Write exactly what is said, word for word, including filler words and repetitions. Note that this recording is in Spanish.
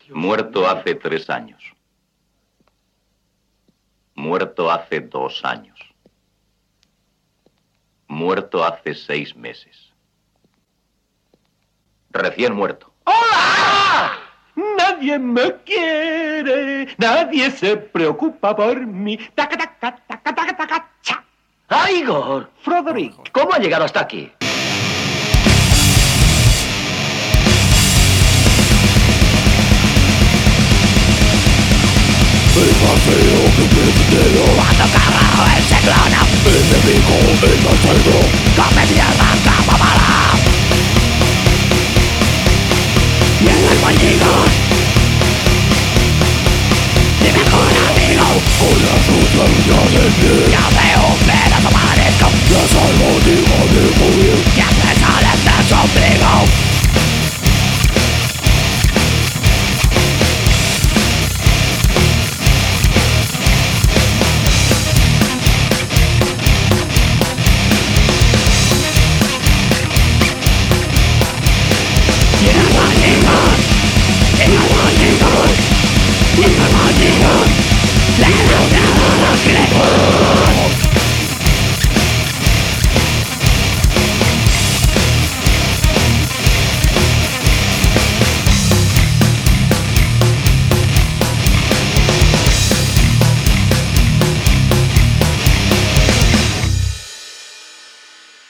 Muerto hace tres años. Muerto hace dos años. Muerto hace seis meses. Recién muerto. ¡Hola! Nadie me quiere, nadie se preocupa por mí. Taca, taca, taca, taca, taca, cha. ¡Ah, Igor! Frederick. ¿Cómo ha llegado hasta aquí? El paseo que pierde cuando cargado el ciclón, enemigo en el centro, come mierda, cama mala. Llega el bolligo, mi mejor amigo, con las sustancias del pie. Ya veo un pedazo marisco, ya salgo digo de morir, ya te sales de su ombligo. Let us know,